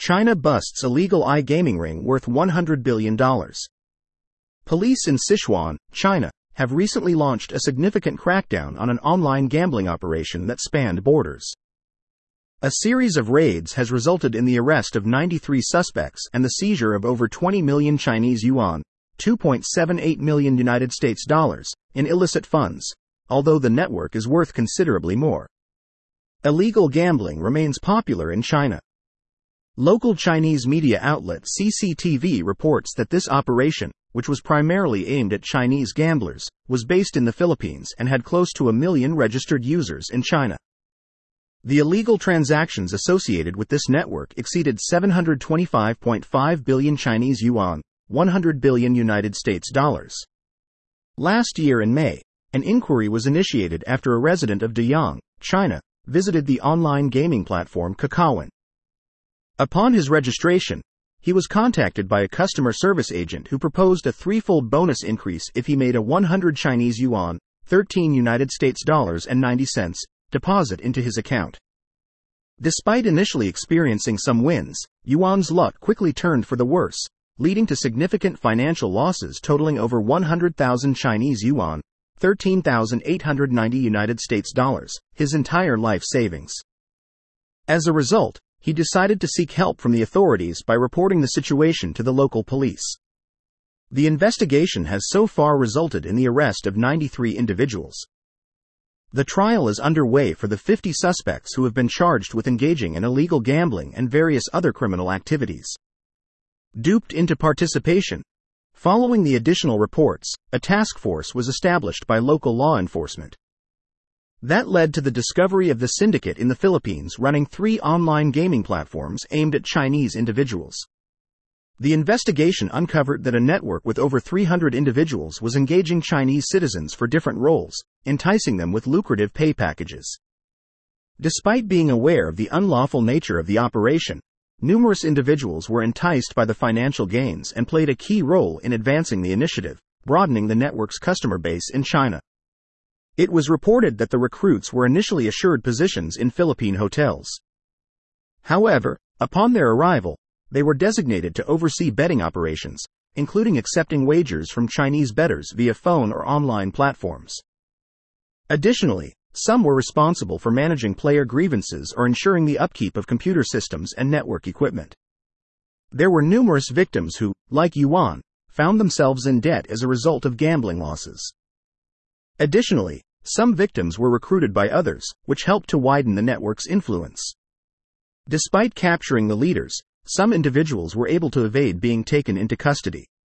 China busts illegal iGaming ring worth $100 billion. Police in Sichuan, China, have recently launched a significant crackdown on an online gambling operation that spanned borders. A series of raids has resulted in the arrest of 93 suspects and the seizure of over 20 million Chinese yuan, $2.78 million United States dollars, in illicit funds, although the network is worth considerably more. Illegal gambling remains popular in China. Local Chinese media outlet CCTV reports that this operation, which was primarily aimed at Chinese gamblers, was based in the Philippines and had close to 1 million registered users in China. The illegal transactions associated with this network exceeded 725.5 billion Chinese yuan, $100 billion United States dollars. Last year in May, an inquiry was initiated after a resident of Deyang, China, visited the online gaming platform Kakao. Upon his registration, he was contacted by a customer service agent who proposed a threefold bonus increase if he made a 100 Chinese yuan, 13 United States dollars and 90 cents, deposit into his account. Despite initially experiencing some wins, Yuan's luck quickly turned for the worse, leading to significant financial losses totaling over 100,000 Chinese yuan, 13,890 United States dollars, his entire life savings. As a result, he decided to seek help from the authorities by reporting the situation to the local police. The investigation has so far resulted in the arrest of 93 individuals. The trial is underway for the 50 suspects who have been charged with engaging in illegal gambling and various other criminal activities. Duped into participation. Following the additional reports, a task force was established by local law enforcement. That led to the discovery of the syndicate in the Philippines running 3 online gaming platforms aimed at Chinese individuals. The investigation uncovered that a network with over 300 individuals was engaging Chinese citizens for different roles, enticing them with lucrative pay packages. Despite being aware of the unlawful nature of the operation, numerous individuals were enticed by the financial gains and played a key role in advancing the initiative, broadening the network's customer base in China. It was reported that the recruits were initially assured positions in Philippine hotels. However, upon their arrival, they were designated to oversee betting operations, including accepting wagers from Chinese bettors via phone or online platforms. Additionally, some were responsible for managing player grievances or ensuring the upkeep of computer systems and network equipment. There were numerous victims who, like Yuan, found themselves in debt as a result of gambling losses. Additionally, some victims were recruited by others, which helped to widen the network's influence. Despite capturing the leaders, some individuals were able to evade being taken into custody.